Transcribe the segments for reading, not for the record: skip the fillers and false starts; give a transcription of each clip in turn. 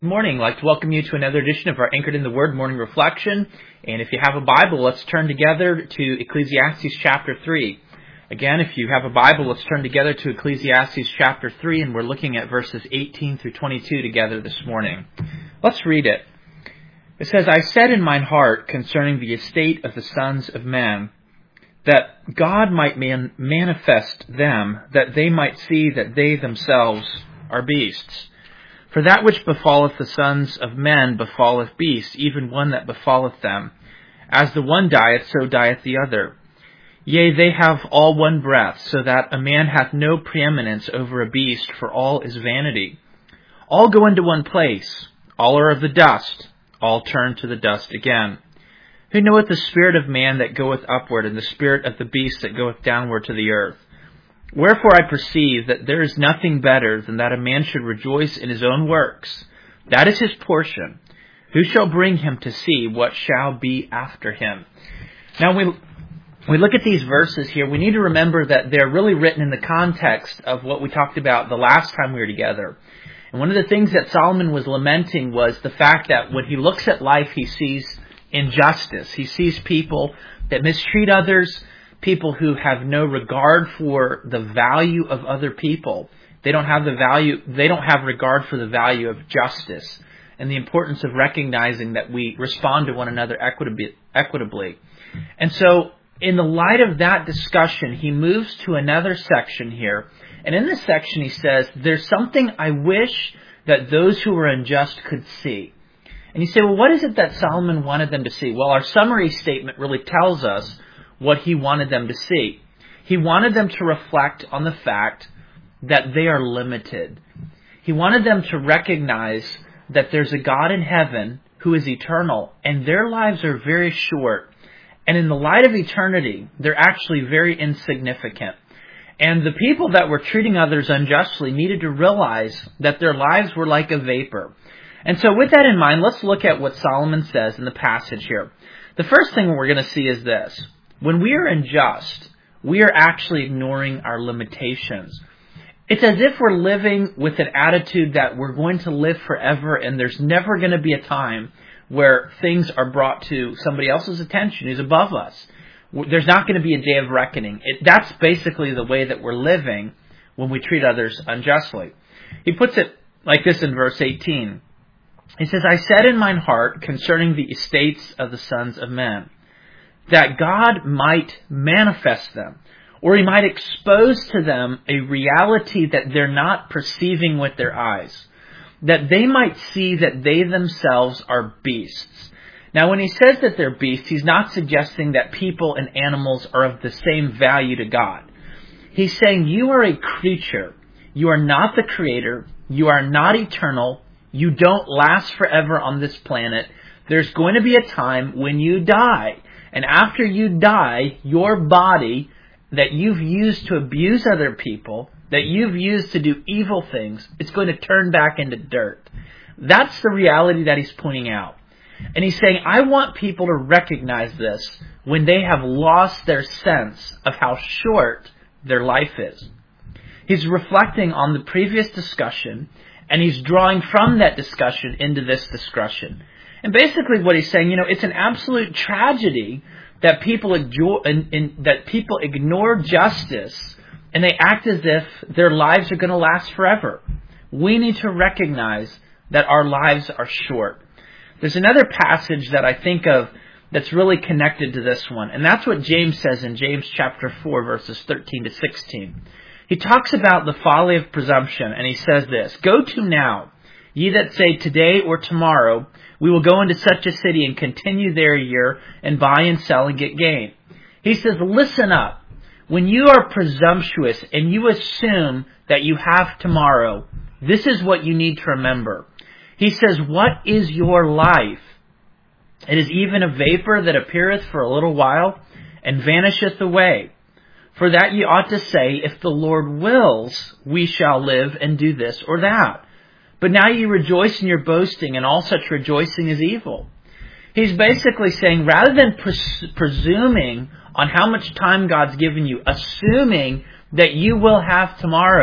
Good morning. I'd like to welcome you to another edition of our Anchored in the Word morning reflection. And if you have a Bible, let's turn together to Ecclesiastes chapter 3. Again, if you have a Bible, let's turn together to Ecclesiastes chapter 3, and we're looking at verses 18 through 22 together this morning. Let's read it. It says, I said in mine heart concerning the estate of the sons of men, that God might manifest them, that they might see that they themselves are beasts. For that which befalleth the sons of men befalleth beasts, even one that befalleth them. As the one dieth, so dieth the other. Yea, they have all one breath, so that a man hath no preeminence over a beast, for all is vanity. All go into one place, all are of the dust, all turn to the dust again. Who knoweth the spirit of man that goeth upward, and the spirit of the beast that goeth downward to the earth? Wherefore I perceive that there is nothing better than that a man should rejoice in his own works. That is his portion. Who shall bring him to see what shall be after him? Now, we look at these verses here, we need to remember that they're really written in the context of what we talked about the last time we were together. And one of the things that Solomon was lamenting was the fact that when he looks at life, he sees injustice. He sees people that mistreat others, people who have no regard for the value of other people. They don't have regard for the value of justice and the importance of recognizing that we respond to one another equitably. And so, in the light of that discussion, he moves to another section here. And in this section he says, there's something I wish that those who are unjust could see. And you say, well, what is it that Solomon wanted them to see? Well, our summary statement really tells us what he wanted them to see. He wanted them to reflect on the fact that they are limited. He wanted them to recognize that there's a God in heaven who is eternal, and their lives are very short. And in the light of eternity, they're actually very insignificant. And the people that were treating others unjustly needed to realize that their lives were like a vapor. And so with that in mind, let's look at what Solomon says in the passage here. The first thing we're going to see is this. When we are unjust, we are actually ignoring our limitations. It's as if we're living with an attitude that we're going to live forever and there's never going to be a time where things are brought to somebody else's attention who's above us. There's not going to be a day of reckoning. That's basically the way that we're living when we treat others unjustly. He puts it like this in verse 18. He says, I said in mine heart concerning the estates of the sons of men, that God might manifest them, or he might expose to them a reality that they're not perceiving with their eyes, that they might see that they themselves are beasts. Now, when he says that they're beasts, he's not suggesting that people and animals are of the same value to God. He's saying you are a creature. You are not the creator. You are not eternal. You don't last forever on this planet. There's going to be a time when you die. And after you die, your body that you've used to abuse other people, that you've used to do evil things, it's going to turn back into dirt. That's the reality that he's pointing out. And he's saying, I want people to recognize this when they have lost their sense of how short their life is. He's reflecting on the previous discussion, and he's drawing from that discussion into this discussion. And basically what he's saying, it's an absolute tragedy that people ignore justice and they act as if their lives are going to last forever. We need to recognize that our lives are short. There's another passage that I think of that's really connected to this one, and that's what James says in James chapter 4, verses 13 to 16. He talks about the folly of presumption, and he says this, Go to now, ye that say today or tomorrow, we will go into such a city and continue there a year and buy and sell and get gain. He says, listen up. When you are presumptuous and you assume that you have tomorrow, this is what you need to remember. He says, what is your life? It is even a vapor that appeareth for a little while and vanisheth away. For that ye ought to say, if the Lord wills, we shall live and do this or that. But now ye rejoice in your boasting, and all such rejoicing is evil. He's basically saying, rather than presuming on how much time God's given you, assuming that you will have tomorrow,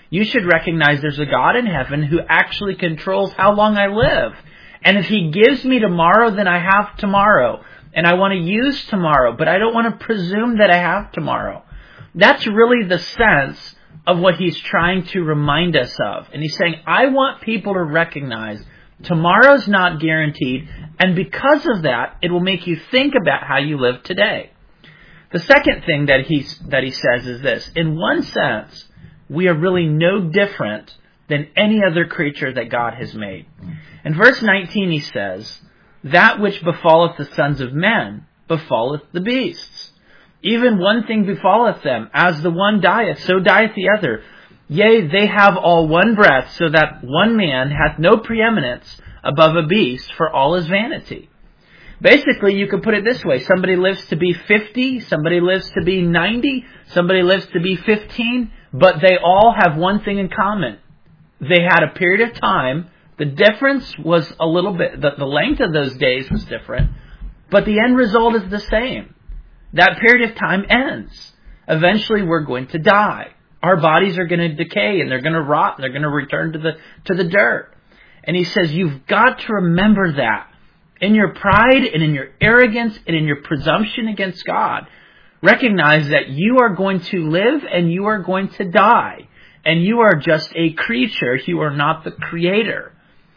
You should recognize there's a God in heaven who actually controls how long I live. And if He gives me tomorrow, then I have tomorrow. And I want to use tomorrow, but I don't want to presume that I have tomorrow. That's really the sense of what He's trying to remind us of. And He's saying, I want people to recognize tomorrow's not guaranteed, and because of that, it will make you think about how you live today. The second thing that he says is this: in one sense, we are really no different than any other creature that God has made. In verse 19 he says, that which befalleth the sons of men befalleth the beasts. Even one thing befalleth them, as the one dieth, so dieth the other. Yea, they have all one breath, so that one man hath no preeminence above a beast, for all is vanity. Basically, you could put it this way. Somebody lives to be 50, somebody lives to be 90, somebody lives to be 15, but they all have one thing in common. They had a period of time. The difference was a little bit, the length of those days was different, but the end result is the same. That period of time ends. Eventually, we're going to die. Our bodies are going to decay and they're going to rot and they're going to return to the dirt. And he says, you've got to remember that. In your pride and in your arrogance and in your presumption against God, recognize that you are going to live and you are going to die. And you are just a creature. You are not the creator.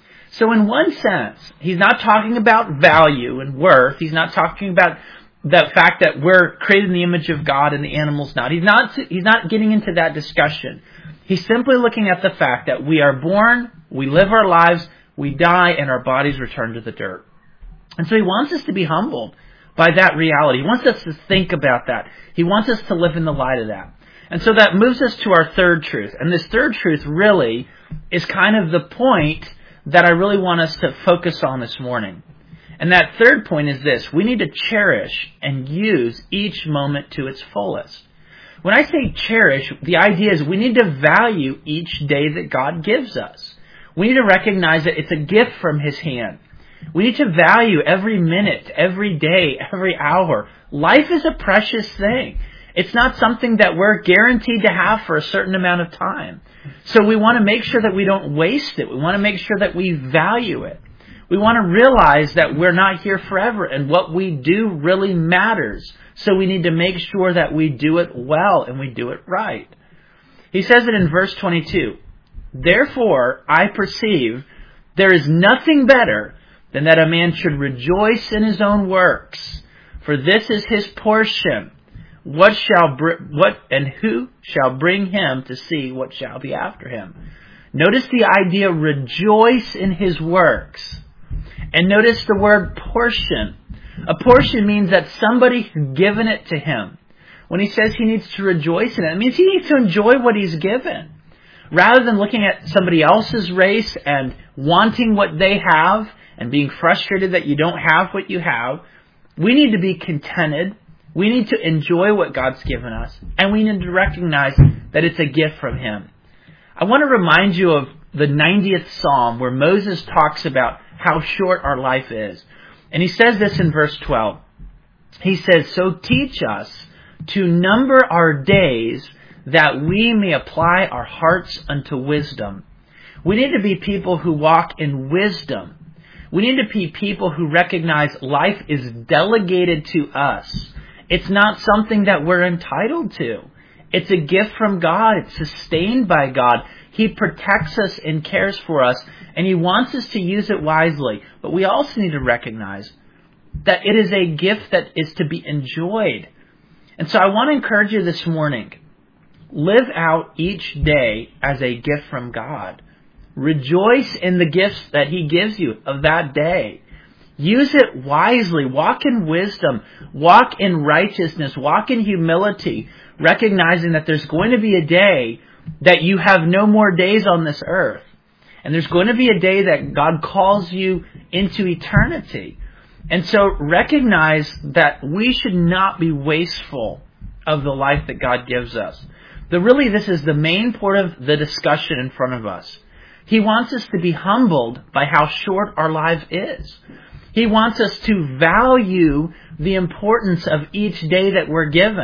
So in one sense, he's not talking about value and worth. He's not talking about the fact that we're created in the image of God and the animal's not. He's not getting into that discussion. He's simply looking at the fact that we are born, we live our lives, we die, and our bodies return to the dirt. And so he wants us to be humbled by that reality. He wants us to think about that. He wants us to live in the light of that. And so that moves us to our third truth. And this third truth really is kind of the point that I really want us to focus on this morning. And that third point is this: we need to cherish and use each moment to its fullest. When I say cherish, the idea is we need to value each day that God gives us. We need to recognize that it's a gift from His hand. We need to value every minute, every day, every hour. Life is a precious thing. It's not something that we're guaranteed to have for a certain amount of time. So we want to make sure that we don't waste it. We want to make sure that we value it. We want to realize that we're not here forever and what we do really matters. So we need to make sure that we do it well and we do it right. He says it in verse 22. Therefore, I perceive there is nothing better than that a man should rejoice in his own works. For this is his portion. What and who shall bring him to see what shall be after him? Notice the idea, rejoice in his works. And notice the word portion. A portion means that somebody has given it to him. When he says he needs to rejoice in it, it means he needs to enjoy what he's given. Rather than looking at somebody else's race and wanting what they have and being frustrated that you don't have what you have, we need to be contented. We need to enjoy what God's given us. And we need to recognize that it's a gift from Him. I want to remind you of the 90th Psalm where Moses talks about how short our life is. And he says this in verse 12. He says, so teach us to number our days that we may apply our hearts unto wisdom. We need to be people who walk in wisdom. We need to be people who recognize life is delegated to us. It's not something that we're entitled to. It's a gift from God. It's sustained by God. He protects us and cares for us, and He wants us to use it wisely. But we also need to recognize that it is a gift that is to be enjoyed. And so I want to encourage you this morning, live out each day as a gift from God. Rejoice in the gifts that He gives you of that day. Use it wisely. Walk in wisdom. Walk in righteousness. Walk in humility, recognizing that there's going to be a day that you have no more days on this earth. And there's going to be a day that God calls you into eternity. And so recognize that we should not be wasteful of the life that God gives us. This is the main part of the discussion in front of us. He wants us to be humbled by how short our life is. He wants us to value the importance of each day that we're given.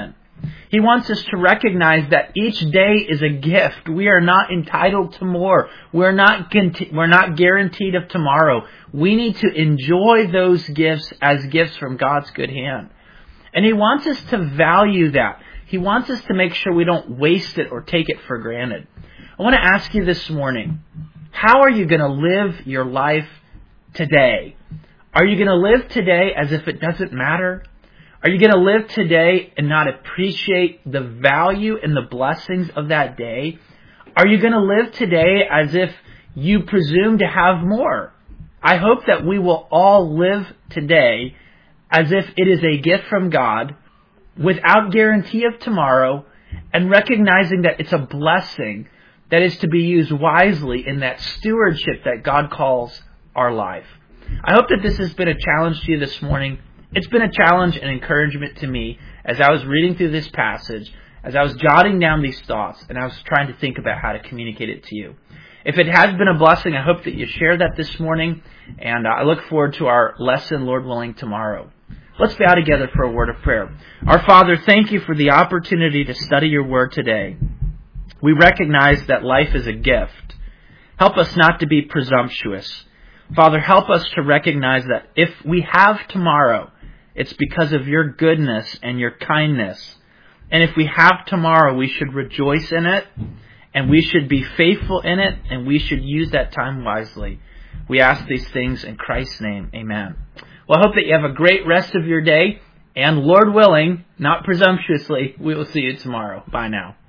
He wants us to recognize that each day is a gift. We are not entitled to more. We're not guaranteed of tomorrow. We need to enjoy those gifts as gifts from God's good hand. And He wants us to value that. He wants us to make sure we don't waste it or take it for granted. I want to ask you this morning, how are you going to live your life today? Are you going to live today as if it doesn't matter? Are you going to live today and not appreciate the value and the blessings of that day? Are you going to live today as if you presume to have more? I hope that we will all live today as if it is a gift from God, without guarantee of tomorrow, and recognizing that it's a blessing that is to be used wisely in that stewardship that God calls our life. I hope that this has been a challenge to you this morning. It's been a challenge and encouragement to me as I was reading through this passage, as I was jotting down these thoughts, and I was trying to think about how to communicate it to you. If it has been a blessing, I hope that you share that this morning, and I look forward to our lesson, Lord willing, tomorrow. Let's bow together for a word of prayer. Our Father, thank you for the opportunity to study your word today. We recognize that life is a gift. Help us not to be presumptuous. Father, help us to recognize that if we have tomorrow, it's because of your goodness and your kindness. And if we have tomorrow, we should rejoice in it, and we should be faithful in it, and we should use that time wisely. We ask these things in Christ's name. Amen. Well, I hope that you have a great rest of your day, and Lord willing, not presumptuously, we will see you tomorrow. Bye now.